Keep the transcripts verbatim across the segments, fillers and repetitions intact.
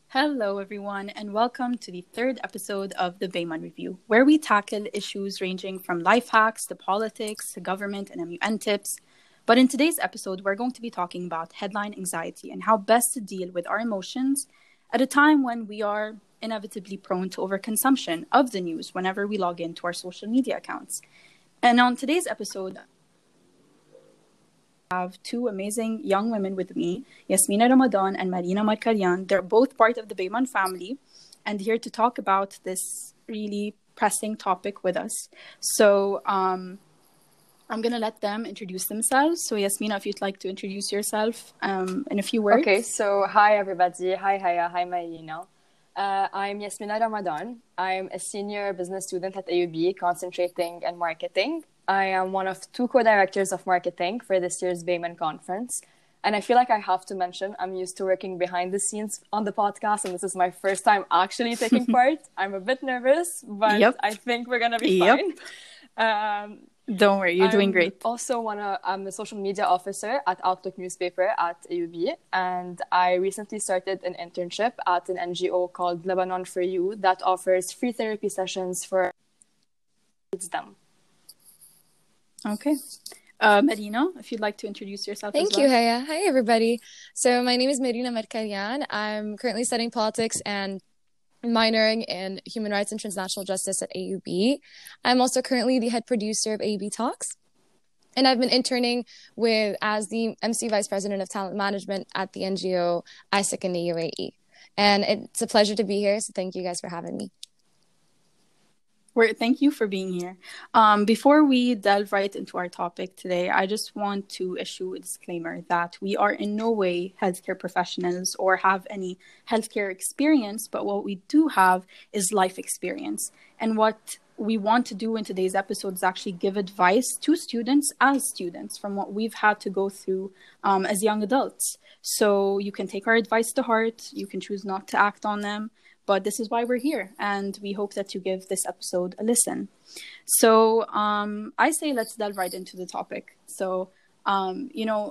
Hello, everyone, and welcome to the third episode of the Bayman Review, where we tackle issues ranging from life hacks to politics to government and M U N tips. But in today's episode, we're going to be talking about headline anxiety and how best to deal with our emotions at a time when we are inevitably prone to overconsumption of the news whenever we log into our social media accounts. And on today's episode, I have two amazing young women with me, Yasmina Ramadan and Marina Markaryan. They're both part of the Bayman family and here to talk about this really pressing topic with us. So um, I'm going to let them introduce themselves. So Yasmina, if you'd like to introduce yourself um, in a few words. Okay, so hi everybody. Hi Haya, hi Marina. Uh, I'm Yasmina Ramadan. I'm a senior business student at A U B concentrating in marketing. I am one of two co-directors of marketing for this year's Bayman conference. And I feel like I have to mention, I'm used to working behind the scenes on the podcast, and this is my first time actually taking part. I'm a bit nervous, but yep. I think we're going to be yep. fine. Um, Don't worry, you're I'm doing great. Also, wanna, I'm a social media officer at Outlook newspaper at A U B, and I recently started an internship at an N G O called Lebanon for You that offers free therapy sessions for them. Okay. Uh, Marina, if you'd like to introduce yourself Thank as well. you, Haya. Hi, everybody. So my name is Marina Markaryan. I'm currently studying politics and minoring in human rights and transnational justice at A U B. I'm also currently the head producer of A U B Talks. And I've been interning with as the M C Vice President of Talent Management at the N G O I S E C in the U A E. And it's a pleasure to be here, so thank you guys for having me. We're, thank you for being here. Um, before we delve right into our topic today, I just want to issue a disclaimer that we are in no way healthcare professionals or have any healthcare experience, but what we do have is life experience. And what we want to do in today's episode is actually give advice to students as students from what we've had to go through um, as young adults. So you can take our advice to heart, you can choose not to act on them. But this is why we're here, and we hope that you give this episode a listen. So um, I say let's delve right into the topic. So, um, you know,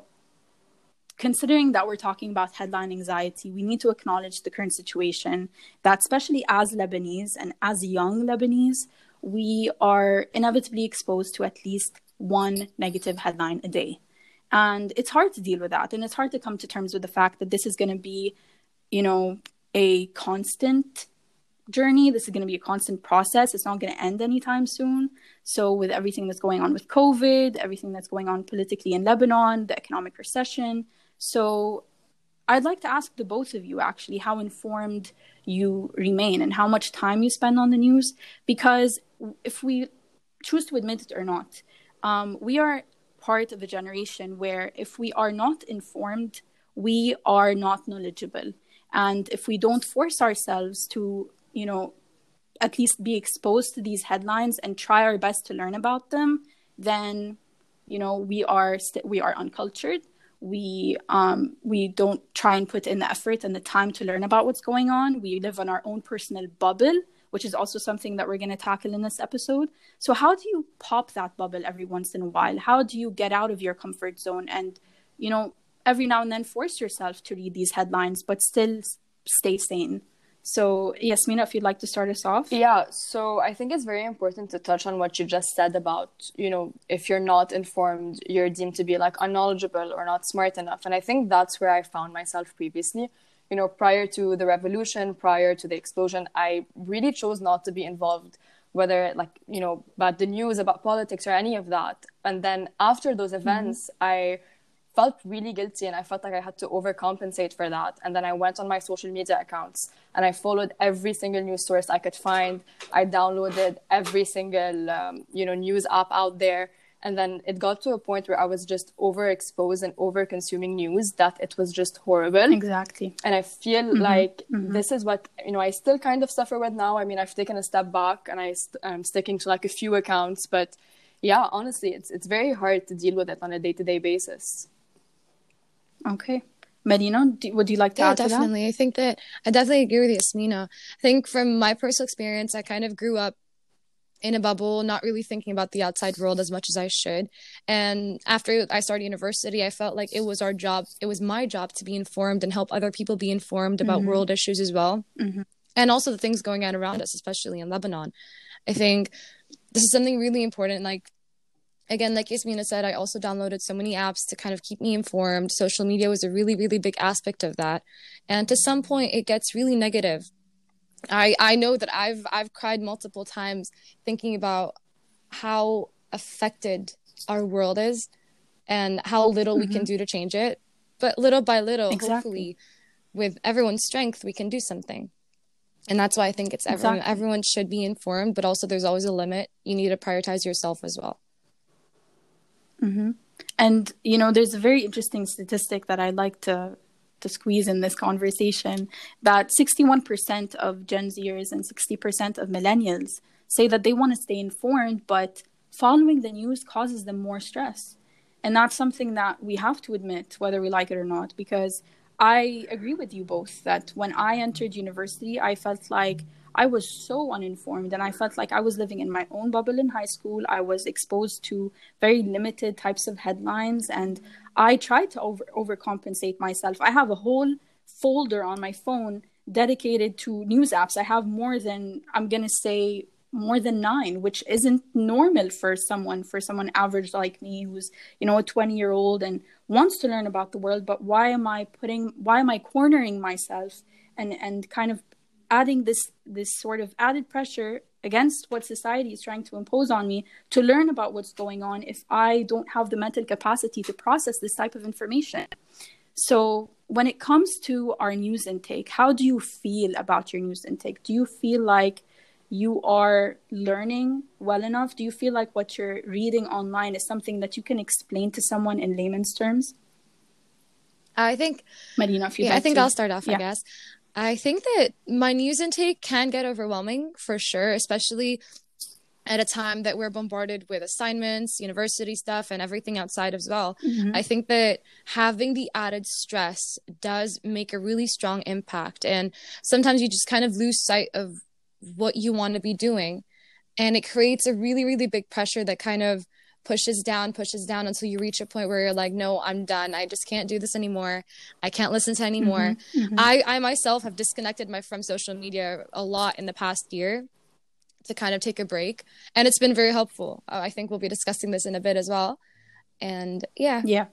considering that we're talking about headline anxiety, we need to acknowledge the current situation that especially as Lebanese and as young Lebanese, we are inevitably exposed to at least one negative headline a day. And it's hard to deal with that. And it's hard to come to terms with the fact that this is going to be, you know, a constant journey. This is going to be a constant process. It's not going to end anytime soon. So with everything that's going on with COVID, everything that's going on politically in Lebanon, the economic recession. So I'd like to ask the both of you actually how informed you remain and how much time you spend on the news. Because if we choose to admit it or not, um, we are part of a generation where if we are not informed, we are not knowledgeable. And if we don't force ourselves to, you know, at least be exposed to these headlines and try our best to learn about them, then, you know, we are st- we are uncultured. We um we don't try and put in the effort and the time to learn about what's going on. We live on our own personal bubble, which is also something that we're going to tackle in this episode. So how do you pop that bubble every once in a while? How do you get out of your comfort zone and, you know, every now and then force yourself to read these headlines, but still stay sane? So Yasmina, if you'd like to start us off. Yeah, so I think it's very important to touch on what you just said about, you know, if you're not informed, you're deemed to be like unknowledgeable or not smart enough. And I think that's where I found myself previously. You know, prior to the revolution, prior to the explosion, I really chose not to be involved, whether like, you know, about the news, about politics or any of that. And then after those events, mm-hmm. I felt really guilty and I felt like I had to overcompensate for that. And then I went on my social media accounts and I followed every single news source I could find. I downloaded every single, um, you know, news app out there. And then it got to a point where I was just overexposed and over-consuming news that it was just horrible. Exactly. And I feel mm-hmm. like mm-hmm. this is what, you know, I still kind of suffer with now. I mean, I've taken a step back and I st- I'm sticking to like a few accounts. But yeah, honestly, it's it's very hard to deal with it on a day-to-day basis. Okay. Marina, do, would you like to yeah, add to that? Yeah, definitely. I think that I definitely agree with Yasmina. I think from my personal experience, I kind of grew up in a bubble, not really thinking about the outside world as much as I should. And after I started university, I felt like it was our job, it was my job to be informed and help other people be informed about Mm-hmm. world issues as well. Mm-hmm. And also the things going on around us, especially in Lebanon. I think this is something really important. Like, again, like Yasmina said, I also downloaded so many apps to kind of keep me informed. Social media was a really, really big aspect of that. And to some point, it gets really negative. I, I know that I've I've cried multiple times thinking about how affected our world is and how little mm-hmm. we can do to change it. But little by little, exactly. hopefully, with everyone's strength, we can do something. And that's why I think it's everyone, exactly. everyone should be informed, but also there's always a limit. You need to prioritize yourself as well. Mm-hmm. And, you know, there's a very interesting statistic that I'd like to to squeeze in this conversation, that sixty-one percent of Gen Zers and sixty percent of millennials say that they want to stay informed, but following the news causes them more stress. And that's something that we have to admit, whether we like it or not, because I agree with you both that when I entered university, I felt like I was so uninformed, and I felt like I was living in my own bubble in high school. I was exposed to very limited types of headlines, and I tried to over overcompensate myself. I have a whole folder on my phone dedicated to news apps. I have more than, I'm going to say, more than nine, which isn't normal for someone, for someone average like me, who's, you know, a twenty year old and wants to learn about the world. But why am I putting, why am I cornering myself and, and kind of adding this, this sort of added pressure against what society is trying to impose on me to learn about what's going on if I don't have the mental capacity to process this type of information? So when it comes to our news intake, how do you feel about your news intake? Do you feel like you are learning well enough? Do you feel like what you're reading online is something that you can explain to someone in layman's terms? I think, Marina, if you'd yeah, like I think to. I'll start off, yeah. I guess. I think that my news intake can get overwhelming for sure, especially at a time that we're bombarded with assignments, university stuff, and everything outside as well. Mm-hmm. I think that having the added stress does make a really strong impact. And sometimes you just kind of lose sight of what you want to be doing. And it creates a really, really big pressure that kind of pushes down, pushes down until you reach a point where you're like, no, I'm done. I just can't do this anymore. I can't listen to anymore. Mm-hmm. Mm-hmm. I, I myself have disconnected my from social media a lot in the past year to kind of take a break. And it's been very helpful. Uh, I think we'll be discussing this in a bit as well. And yeah. Yeah.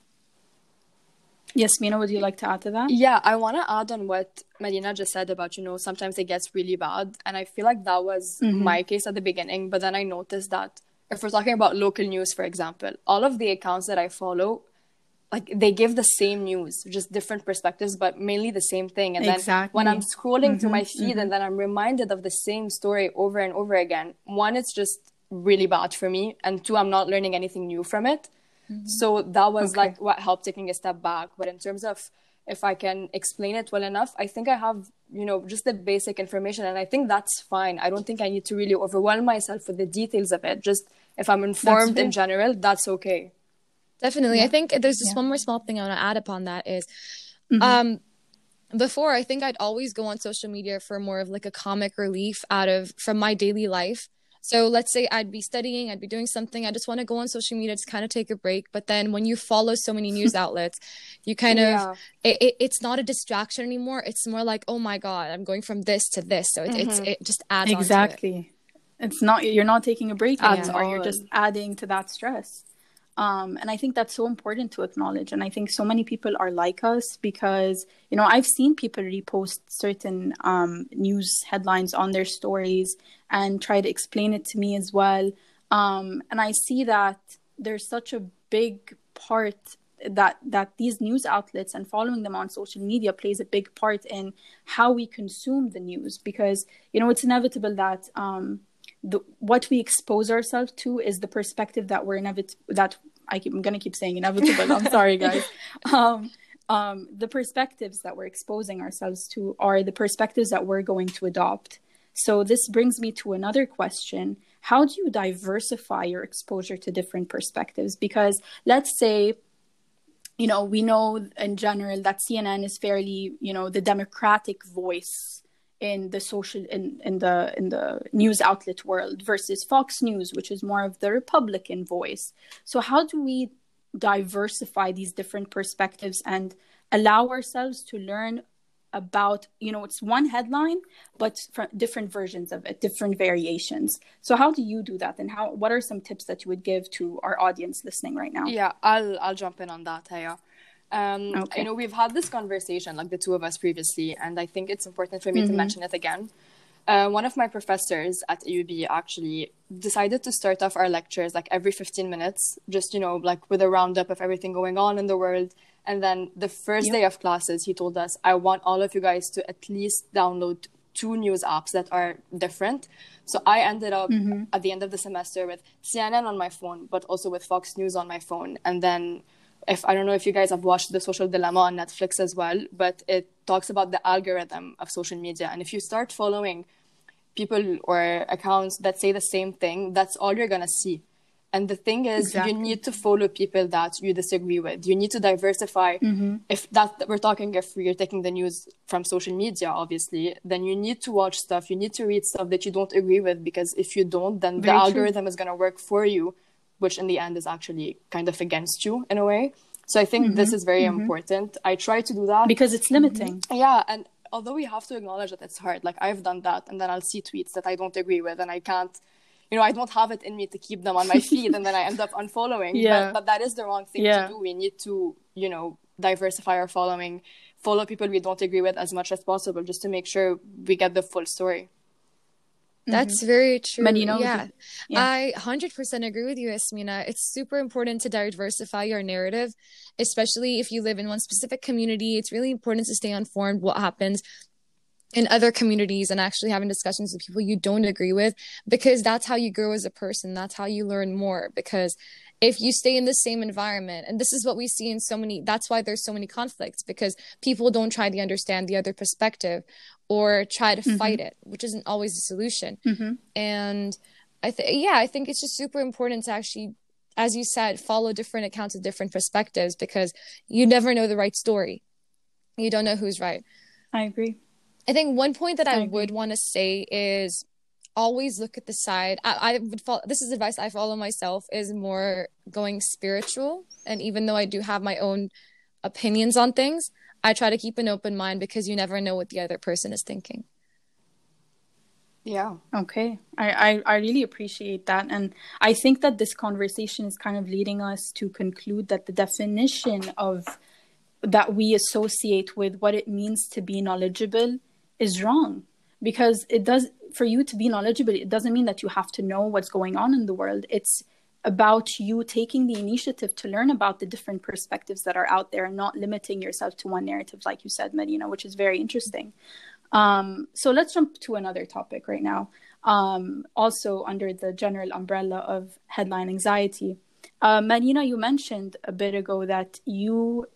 Yes, Mina, would you like to add to that? Yeah, I want to add on what Marina just said about, you know, sometimes it gets really bad. And I feel like that was mm-hmm. my case at the beginning. But then I noticed that if we're talking about local news, for example, all of the accounts that I follow, like they give the same news, just different perspectives, but mainly the same thing. And exactly. then when I'm scrolling mm-hmm. through my feed mm-hmm. and then I'm reminded of the same story over and over again, one, it's just really bad for me. And two, I'm not learning anything new from it. Mm-hmm. So that was okay. like what helped taking a step back. But in terms of if I can explain it well enough, I think I have, you know, just the basic information. And I think that's fine. I don't think I need to really overwhelm myself with the details of it. Just if I'm informed in general, that's okay. Definitely. Yeah. I think there's just yeah. one more small thing I want to add upon that is, mm-hmm. um, before I think I'd always go on social media for more of like a comic relief out of, from my daily life. So let's say I'd be studying, I'd be doing something. I just want to go on social media to kind of take a break. But then when you follow so many news outlets, you kind yeah. of, it, it, it's not a distraction anymore. It's more like, oh my God, I'm going from this to this. So it, mm-hmm. it's, it just adds exactly. on to it. It's not, you're not taking a break At anymore. all. You're just adding to that stress. Um, and I think that's so important to acknowledge. And I think so many people are like us because, you know, I've seen people repost certain um, news headlines on their stories and try to explain it to me as well. Um, and I see that there's such a big part that that these news outlets and following them on social media plays a big part in how we consume the news. Because, you know, it's inevitable that um, the, what we expose ourselves to is the perspective that we're inevitable, that I keep, I'm going to keep saying inevitable. I'm sorry, guys. Um, um, the perspectives that we're exposing ourselves to are the perspectives that we're going to adopt. So this brings me to another question. How do you diversify your exposure to different perspectives? Because let's say, you know, we know in general that C N N is fairly, you know, the democratic voice in the social in, in the in the news outlet world versus Fox News, which is more of the Republican voice. So how do we diversify these different perspectives and allow ourselves to learn about, you know, it's one headline, but different versions of it, different variations. So how do you do that? And how, what are some tips that you would give to our audience listening right now? Yeah, I'll, I'll jump in on that, Haya. Um, okay. You know, we've had this conversation, like the two of us previously, and I think it's important for me mm-hmm. to mention it again. Uh, one of my professors at A U B actually decided to start off our lectures like every fifteen minutes, just, you know, like with a roundup of everything going on in the world. And then the first yep. day of classes, he told us, I want all of you guys to at least download two news apps that are different. So I ended up mm-hmm. at the end of the semester with C N N on my phone, but also with Fox News on my phone. And then if I don't know if you guys have watched The Social Dilemma on Netflix as well, but it talks about the algorithm of social media. And if you start following people or accounts that say the same thing, that's all you're going to see. And the thing is, exactly. you need to follow people that you disagree with. You need to diversify. Mm-hmm. If that we're talking, if you're taking the news from social media, obviously, then you need to watch stuff. You need to read stuff that you don't agree with, because if you don't, then Very the true. algorithm is going to work for you, which in the end is actually kind of against you in a way. So I think mm-hmm. this is very mm-hmm. important. I try to do that. Because it's limiting. Mm-hmm. Yeah. And although we have to acknowledge that it's hard, like I've done that, and then I'll see tweets that I don't agree with, and I can't, you know, I don't have it in me to keep them on my feed, and then I end up unfollowing. Yeah. But, but that is the wrong thing yeah. to do. We need to, you know, diversify our following, follow people we don't agree with as much as possible, just to make sure we get the full story. That's mm-hmm. very true. Marina, yeah. yeah, I one hundred percent agree with you, Yasmina. It's super important to diversify your narrative, especially if you live in one specific community. It's really important to stay informed what happens in other communities and actually having discussions with people you don't agree with, because that's how you grow as a person. That's how you learn more, because if you stay in the same environment, and this is what we see in so many, that's why there's so many conflicts, because people don't try to understand the other perspective or try to mm-hmm. fight it, which isn't always the solution. Mm-hmm. And I think, yeah, I think it's just super important to actually, as you said, follow different accounts of different perspectives, because you never know the right story. You don't know who's right. I agree. I think one point that I, I would want to say is always look at the side. I, I would follow, this is advice I follow myself, is more going spiritual. And even though I do have my own opinions on things, I try to keep an open mind, because you never know what the other person is thinking. Yeah. Okay. I, I, I really appreciate that. And I think that this conversation is kind of leading us to conclude that the definition of that we associate with what it means to be knowledgeable is wrong. Because it does, for you to be knowledgeable, it doesn't mean that you have to know what's going on in the world. It's about you taking the initiative to learn about the different perspectives that are out there and not limiting yourself to one narrative, like you said, Marina, which is very interesting. Um, so let's jump to another topic right now. Um, also under the general umbrella of headline anxiety. Uh, Marina, you mentioned a bit ago that you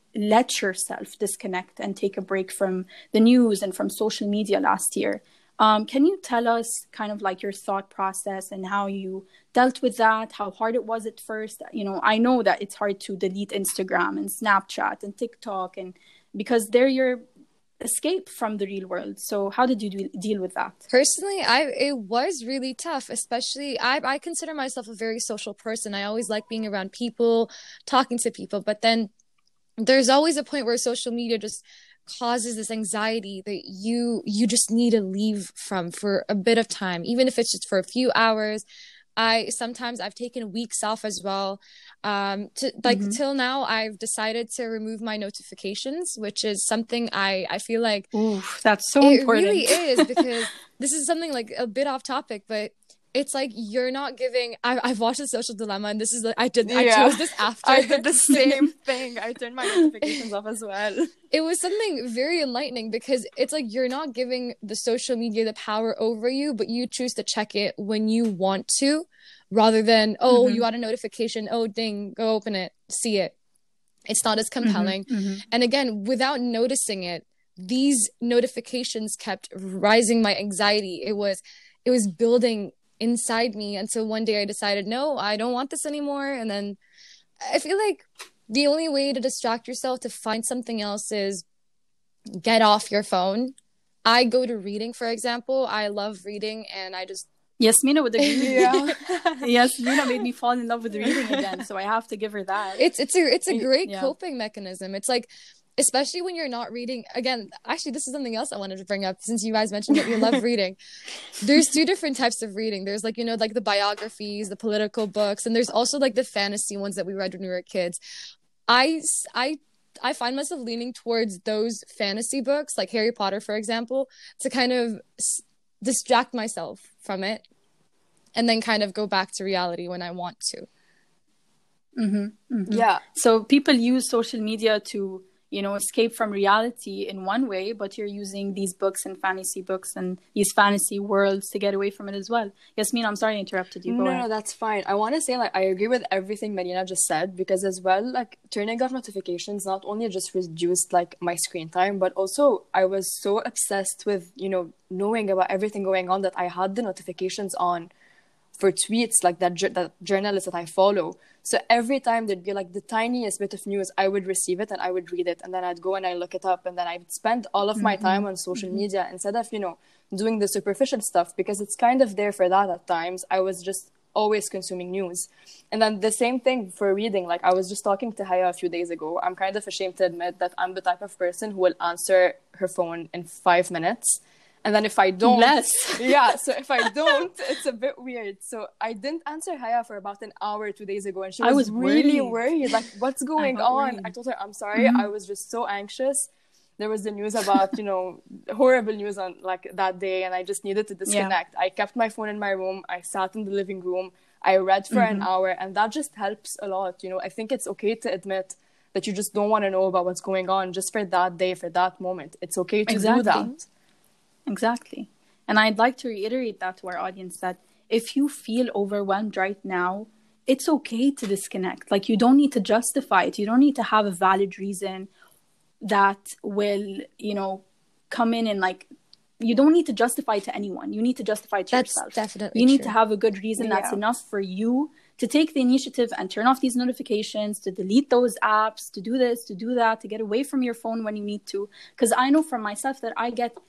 let yourself disconnect and take a break from the news and from social media last year. Um, can you tell us kind of like your thought process and how you dealt with that, how hard it was at first? You know, I know that it's hard to delete Instagram and Snapchat and TikTok, and because they're your escape from the real world. So how did you do, deal with that? Personally, I it was really tough, especially I, I consider myself a very social person. I always like being around people, talking to people, but then there's always a point where social media just causes this anxiety that you you just need to leave from for a bit of time, even if it's just for a few hours. I sometimes I've taken weeks off as well. Um, to like mm-hmm. till now, I've decided to remove my notifications, which is something I I feel like Ooh, that's so it important. It really is, because this is something like a bit off topic, but it's like you're not giving. I, I've watched The Social Dilemma, and this is I did. Yeah. I chose this after. I did the same thing. I turned my notifications off as well. It was something very enlightening, because it's like you're not giving the social media the power over you, but you choose to check it when you want to, rather than oh mm-hmm. you got a notification, oh ding, go open it, see it. It's not as compelling, mm-hmm. Mm-hmm. and again, without noticing it, these notifications kept rising my anxiety. It was, it was building inside me until one day I decided, no, I don't want this anymore. And then I feel like the only way to distract yourself, to find something else, is get off your phone I go to reading, for example. I love reading, and I just Yasmina would agree with Yeah. you. Yasmina made me fall in love with reading again, so I have to give her that. it's it's a it's a great Yeah. coping mechanism. It's like, especially when you're not reading. Again, actually, this is something else I wanted to bring up, since you guys mentioned that you love reading. There's two different types of reading. There's like, you know, like the biographies, the political books, and there's also like the fantasy ones that we read when we were kids. I s- I I find myself leaning towards those fantasy books, like Harry Potter, for example, to kind of s- distract myself from it, and then kind of go back to reality when I want to. Mm-hmm, mm-hmm. Yeah. So people use social media to, you know, escape from reality in one way, but you're using these books and fantasy books and these fantasy worlds to get away from it as well. Yasmin, I'm sorry I interrupted you. Go No, ahead. no, that's fine. I want to say, like, I agree with everything Marina just said, because as well, like, turning off notifications not only just reduced, like, my screen time, but also I was so obsessed with, you know, knowing about everything going on that I had the notifications on for tweets, like, that, ju- that journalists that I follow. So every time there'd be, like, the tiniest bit of news, I would receive it and I would read it, and then I'd go and I look it up, and then I'd spend all of my Mm-hmm. time on social mm-hmm. media instead of, you know, doing the superficial stuff, because it's kind of there for that at times. I was just always consuming news. And then the same thing for reading. Like, I was just talking to Haya a few days ago. I'm kind of ashamed to admit that I'm the type of person who will answer her phone in five minutes. And then if I don't... Less. Yeah, so if I don't, it's a bit weird. So I didn't answer Haya for about an hour two days ago, and she was, I was really worried. worried. Like, what's going got on? worried. I told her, I'm sorry. Mm-hmm. I was just so anxious. There was the news about, you know, horrible news on, like, that day, and I just needed to disconnect. Yeah. I kept my phone in my room. I sat in the living room. I read for mm-hmm. an hour, and that just helps a lot. You know, I think it's okay to admit that you just don't want to know about what's going on just for that day, for that moment. It's okay to exactly. do that. Exactly. And I'd like to reiterate that to our audience, that if you feel overwhelmed right now, it's okay to disconnect. Like, you don't need to justify it. You don't need to have a valid reason that will, you know, come in and, like, you don't need to justify it to anyone. You need to justify it to that's yourself. Definitely you need true. to have a good reason yeah. that's enough for you to take the initiative and turn off these notifications, to delete those apps, to do this, to do that, to get away from your phone when you need to. Because I know for myself that I get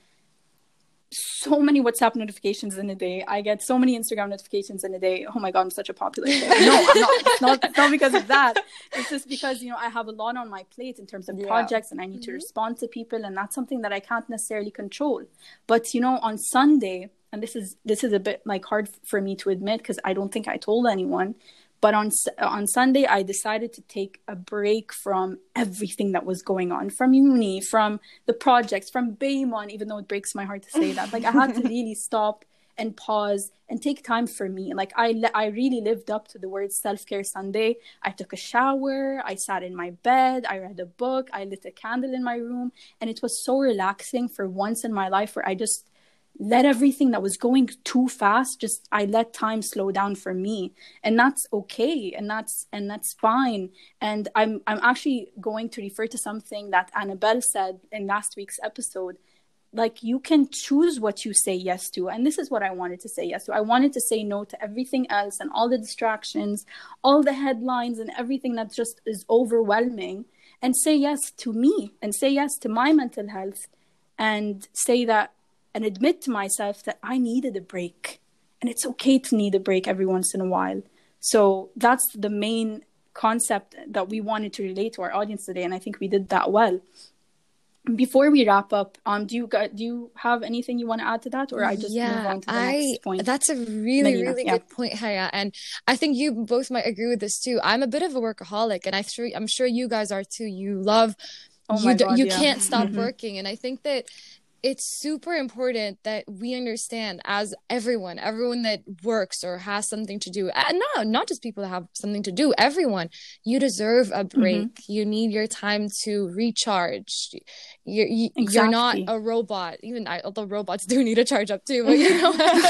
so many WhatsApp notifications in a day. I get so many Instagram notifications in a day. Oh my God, I'm such a popular player. No, I'm not. It's not, it's not because of that. It's just because, you know, I have a lot on my plate in terms of yeah. projects, and I need mm-hmm. to respond to people, and that's something that I can't necessarily control. But, you know, on Sunday, and this is this is a bit like hard for me to admit because I don't think I told anyone, but on on Sunday, I decided to take a break from everything that was going on, from uni, from the projects, from Baymon, even though it breaks my heart to say that. Like, I had to really stop and pause and take time for me. Like, I, I really lived up to the word self-care Sunday. I took a shower, I sat in my bed, I read a book, I lit a candle in my room, and it was so relaxing for once in my life, where I just let everything that was going too fast, just I let time slow down for me, and that's okay, and that's and that's fine. And I'm I'm actually going to refer to something that Annabelle said in last week's episode. Like, you can choose what you say yes to, and this is what I wanted to say yes to. I wanted to say no to everything else and all the distractions, all the headlines, and everything that just is overwhelming, and say yes to me, and say yes to my mental health, and say that and admit to myself that I needed a break. And it's okay to need a break every once in a while. So that's the main concept that we wanted to relate to our audience today. And I think we did that well. Before we wrap up, um, do you do you have anything you want to add to that? Or I just yeah, move on to the I, next point? That's a really, Marina, really yeah. good point, Haya. And I think you both might agree with this too. I'm a bit of a workaholic, and I sure, I'm sure you guys are too. You love, oh you, my do, God, you yeah. can't stop mm-hmm. working. And I think that it's super important that we understand, as everyone, everyone that works or has something to do, and no, not just people that have something to do, everyone, you deserve a break. Mm-hmm. You need your time to recharge. You're, you, exactly. you're not a robot. Even I, although robots do need to charge up too, but you know,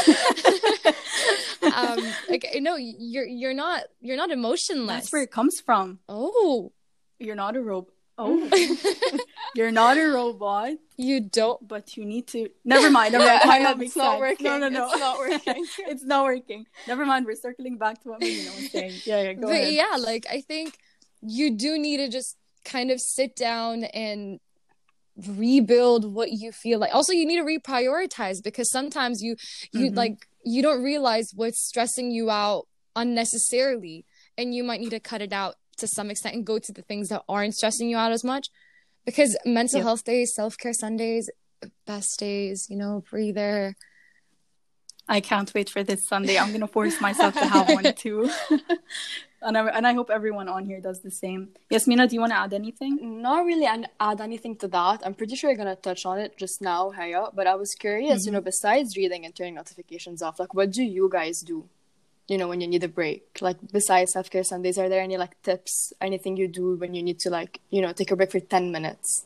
um, like, no, you're, you're not, you're not emotionless. That's where it comes from. Oh, you're not a robot. Oh, you're not a robot. You don't, but you need to. Never mind. Never mind. Yeah, That it's not sense. working. No, no, no. It's not working. It's not working. Never mind. We're circling back to what Marina was saying. Yeah, yeah. Go but ahead. yeah, like, I think you do need to just kind of sit down and rebuild what you feel like. Also, you need to reprioritize, because sometimes you you mm-hmm. like you don't realize what's stressing you out unnecessarily, and you might need to cut it out to some extent and go to the things that aren't stressing you out as much. Because mental yep. health days, self-care Sundays, best days, you know, breather. I can't wait for this Sunday. I'm gonna force myself to have one too. And I, and I hope everyone on here does the same. Yasmina, do you want to add anything? Not really an- add anything to that. I'm pretty sure you're going to touch on it just now, Haya. But I was curious, mm-hmm. you know, besides reading and turning notifications off, like, what do you guys do, you know, when you need a break? Like, besides Self-Care Sundays, are there any, like, tips, anything you do when you need to, like, you know, take a break for ten minutes?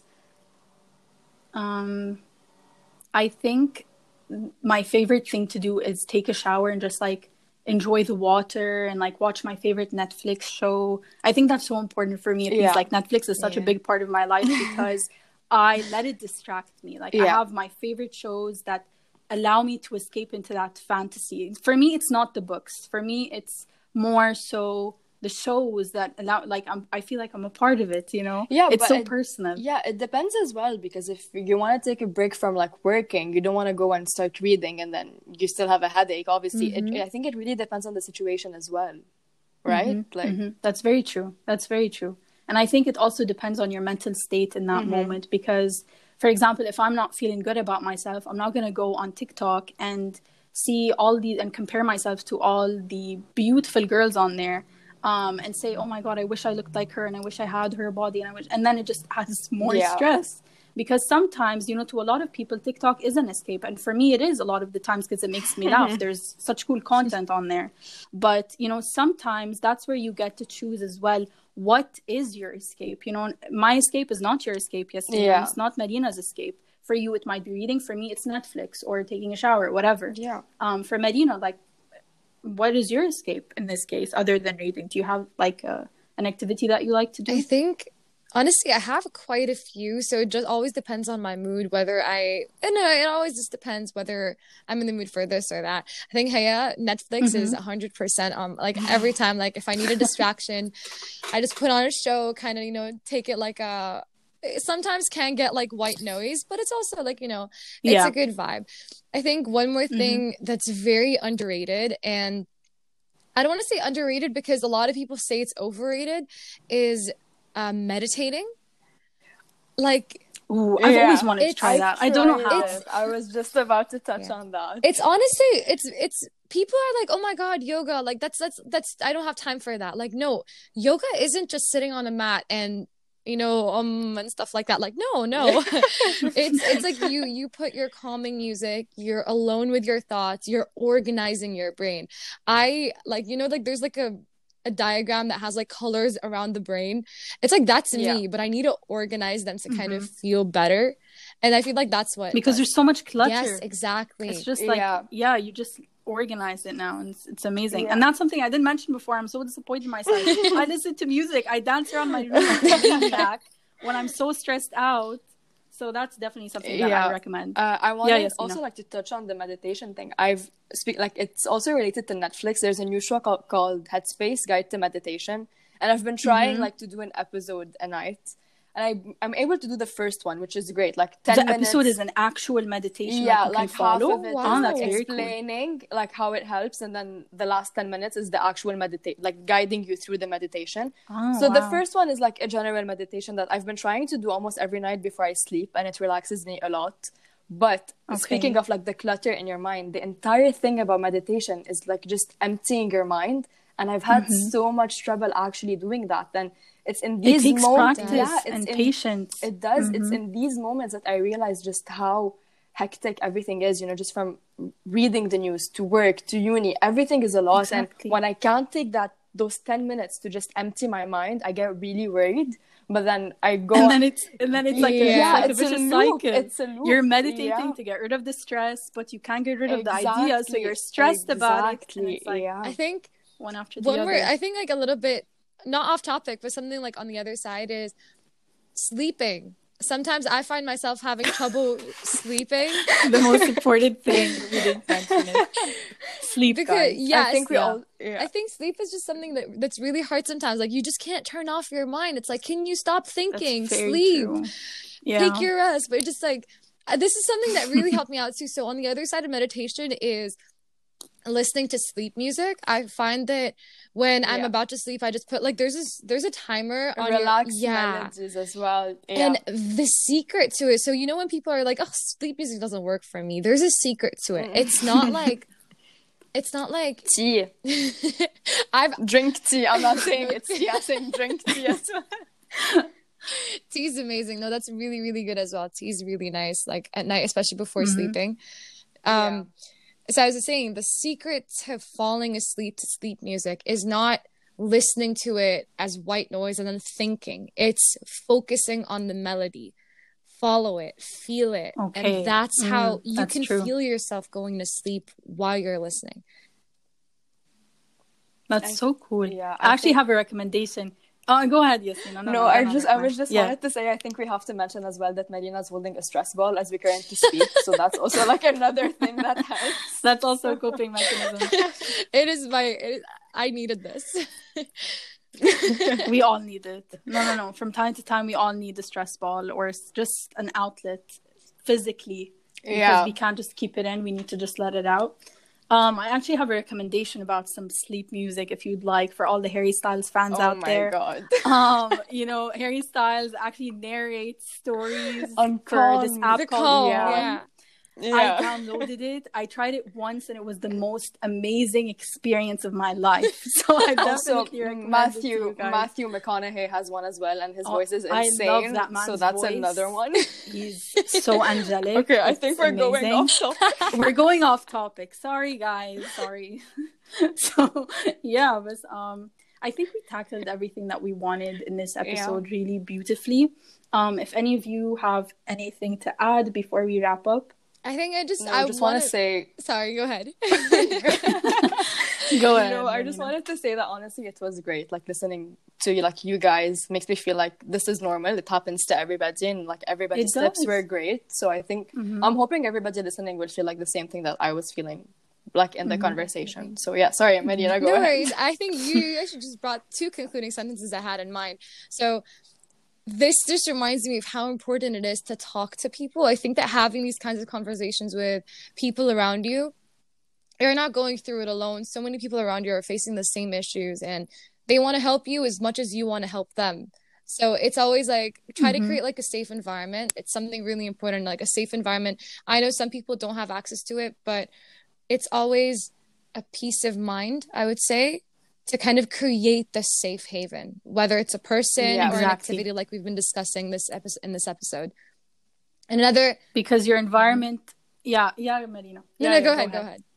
Um, I think my favorite thing to do is take a shower and just, like, enjoy the water and like watch my favorite Netflix show. I think that's so important for me. It yeah. like Netflix is such yeah. a big part of my life because I let it distract me. Like yeah. I have my favorite shows that allow me to escape into that fantasy. For me, it's not the books. For me, it's more so the shows that allow, like, I'm, I feel like I'm a part of it, you know? Yeah, it's so it, personal. Yeah, it depends as well, because if you want to take a break from, like, working, you don't want to go and start reading and then you still have a headache. Obviously, mm-hmm. it, I think it really depends on the situation as well, right? Mm-hmm. Like, mm-hmm. That's very true. That's very true. And I think it also depends on your mental state in that mm-hmm. moment, because, for example, if I'm not feeling good about myself, I'm not going to go on TikTok and see all these and compare myself to all the beautiful girls on there. Um, and say, oh my God, I wish I looked like her and I wish I had her body. And I wish, and then it just adds more yeah. stress, because sometimes, you know, to a lot of people, TikTok is an escape. And for me, it is a lot of the times because it makes me laugh. There's such cool content on there. But, you know, sometimes that's where you get to choose as well. What is your escape? You know, my escape is not your escape. Yes, yeah. It's not Marina's escape. For you, it might be reading. For me, it's Netflix or taking a shower, whatever. Yeah. Um, for Marina, like, what is your escape in this case other than reading? Do you have like a, an activity that you like to do? I think honestly I have quite a few, so it just always depends on my mood whether I and no, it always just depends whether I'm in the mood for this or that. I think Haya, Netflix mm-hmm. is one hundred percent um like every time, like if I need a distraction I just put on a show, kind of, you know, take it like a it sometimes can get like white noise, but it's also like, you know, it's yeah. a good vibe. I think one more thing mm-hmm. that's very underrated, and I don't want to say underrated because a lot of people say it's overrated, is uh, meditating. Like, ooh, I've yeah. always wanted to try I that. I don't know how. It. I was just about to touch yeah. on that. It's honestly, it's it's people are like, oh my God, yoga. Like that's that's that's I don't have time for that. Like, no, yoga isn't just sitting on a mat and, you know, um, and stuff like that. Like, no, no, it's, it's like you, you put your calming music, you're alone with your thoughts, you're organizing your brain. I like, you know, like there's like a, a diagram that has like colors around the brain. It's like, that's yeah. me, but I need to organize them to mm-hmm. kind of feel better. And I feel like that's what, because there's so much clutter. Yes, exactly. It's just like, yeah, yeah you just organize it now, and it's, it's amazing. Yeah. And that's something I didn't mention before. I'm so disappointed in myself. I listen to music, I dance around my room like a maniac when I'm so stressed out. So that's definitely something that yeah. I recommend. Uh, I want yeah, yes, also like to touch on the meditation thing. I've speak like it's also related to Netflix. There's a new show called, called Headspace Guide to Meditation, and I've been trying mm-hmm. like to do an episode a night. And I, I'm able to do the first one, which is great. Like ten the minutes. episode is an actual meditation. Yeah, like, like half of it wow. is like oh, explaining cool. like how it helps, and then the last ten minutes is the actual meditate, like guiding you through the meditation. Oh, so wow. the first one is like a general meditation that I've been trying to do almost every night before I sleep, and it relaxes me a lot. But okay. speaking of like the clutter in your mind, the entire thing about meditation is like just emptying your mind, and I've had mm-hmm. so much trouble actually doing that. Then it's in these it takes moments, practice yeah, it's and in, patience. It does. Mm-hmm. It's in these moments that I realize just how hectic everything is. You know, just from reading the news to work to uni, everything is a lot. Exactly. And when I can't take that those ten minutes to just empty my mind, I get really worried. But then I go, and then it's and then it's like yeah, a, it's like it's a vicious a loop. cycle. It's a loop. You're meditating yeah. to get rid of the stress, but you can't get rid of exactly. the idea, so you're stressed exactly. about it. And it's like, yeah. I think one after the one other. more. I think like a little bit not off topic, but something like on the other side is sleeping. sometimes I find myself having trouble sleeping. The most important thing we didn't mention it. Sleep, Because guys. yes, I think we yeah. all. Yeah. I think sleep is just something that that's really hard sometimes. Like you just can't turn off your mind. It's like, can you stop thinking? That's very Sleep. true. Yeah. Take your rest. But just like uh, this is something that really helped me out too. So on the other side of meditation is listening to sleep music. I find that when I'm Yeah. about to sleep, I just put like there's this there's a timer on Relax your yeah. melodies as well. Yeah. And the secret to it, so you know when people are like, "Oh, sleep music doesn't work for me," there's a secret to it. It's not like, it's not like tea. I've Drink tea. I'm not saying it's tea. I'm saying drink tea as well. tea's amazing. No, that's really really good as well. Tea's really nice, like at night, especially before Mhm. sleeping. Um, so I was just saying, the secret to falling asleep to sleep music is not listening to it as white noise and then thinking. It's focusing on the melody. Follow it, feel it. Okay. And that's Mm, how you that's can true. feel yourself going to sleep while you're listening. That's I- so cool. yeah, I, I actually think- have a recommendation. Uh, go ahead, Yasmin. No, I just I was just yeah. wanted to say I think we have to mention as well that Marina's holding a stress ball as we currently speak. So that's also like another thing that helps. That's also a coping mechanism. It is my, it, I needed this. We all need it. No, no, no. From time to time, we all need a stress ball or s- just an outlet physically. Because Yeah. we can't just keep it in. We need to just let it out. Um, I actually have a recommendation about some sleep music if you'd like for all the Harry Styles fans Oh out my there. god. Um, you know, Harry Styles actually narrates stories On for this Calm. app The called call, Calm. yeah. I Yeah. downloaded it. I tried it once, and it was the most amazing experience of my life. So I Also, definitely recommend it to Matthew you guys. Matthew McConaughey has one as well, and his Oh, voice is I insane. love that man's so that's voice. another one. He's so angelic. Okay, I It's think we're going amazing. off topic. We're going off topic. Sorry, guys. Sorry. So yeah, but um, I think we tackled everything that we wanted in this episode really beautifully. Um, if any of you have anything to add before we wrap up, I think I just, No, I I just want wanna- to say Sorry, go ahead. go ahead. No, I just Marina. wanted to say that honestly, it was great. Like listening to like you guys makes me feel like this is normal. It happens to everybody, and like everybody's It tips does. were great. So I think Mhm. I'm hoping everybody listening will feel like the same thing that I was feeling, like in the Mhm. conversation. So yeah, sorry, Marina, go No ahead. worries. I think you actually just brought two concluding sentences I had in mind. So this just reminds me of how important it is to talk to people. I think that having these kinds of conversations with people around you, you're not going through it alone. So many people around you are facing the same issues, and they want to help you as much as you want to help them. So it's always like try Mhm. to create like a safe environment. It's something really important, like a safe environment. I know some people don't have access to it, but it's always a peace of mind, I would say, to kind of create the safe haven, whether it's a person Yeah, or an exactly. activity like we've been discussing this episode in this episode. And another Because your environment, yeah, yeah, Marina. no, Yeah, no, yeah, go ahead, go ahead.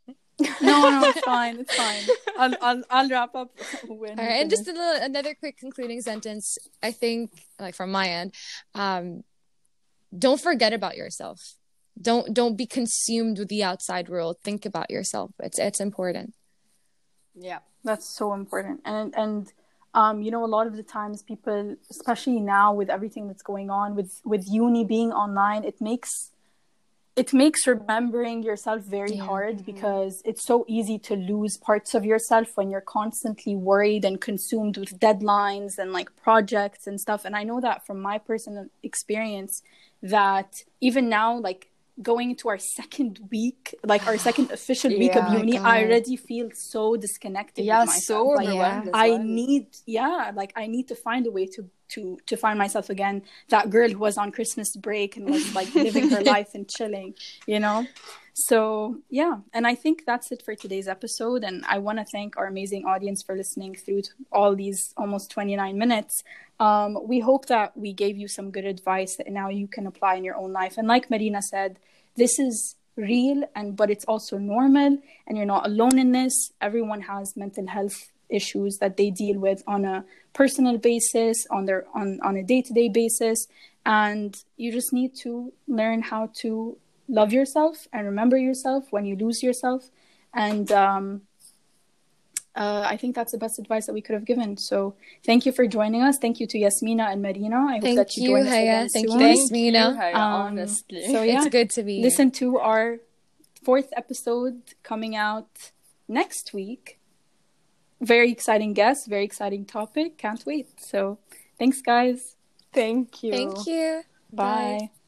No, no, it's fine, it's fine. I'll, I'll, I'll wrap up when. All right, and just a little, another quick concluding sentence. I think, like from my end, um, don't forget about yourself. Don't don't be consumed with the outside world. Think about yourself. It's it's important. Yeah. That's so important. And and um, you know, a lot of the times people, especially now with everything that's going on with with uni being online, it makes it makes remembering yourself very Yeah. hard because it's so easy to lose parts of yourself when you're constantly worried and consumed with deadlines and like projects and stuff. And I know that from my personal experience that even now, like going into our second week, like our second official week Yeah, of uni, God. I already feel so disconnected Yeah, with myself. so Like, overwhelmed as I well. need, yeah, like I need to find a way to to to find myself again. That girl who was on Christmas break and was like living her life and chilling, you know. So yeah, and I think that's it for today's episode. And I want to thank our amazing audience for listening through to all these almost twenty-nine minutes. Um, we hope that we gave you some good advice that now you can apply in your own life. And like Marina said, this is real, and but it's also normal, and you're not alone in this. Everyone has mental health issues that they deal with on a personal basis, on their on, on a day-to-day basis, and you just need to learn how to love yourself and remember yourself when you lose yourself. And um, uh, I think that's the best advice that we could have given. So thank you for joining us. Thank you to Yasmina and Marina. I hope Thank that you, you, join us Haya. again Thank soon. you, Thank Yasmina. you, Haya, Um, honestly. So yeah, It's good to be here. listen to our fourth episode coming out next week. Very exciting guest, very exciting topic. Can't wait. So thanks, guys. Thank you. Thank you. Bye. Bye.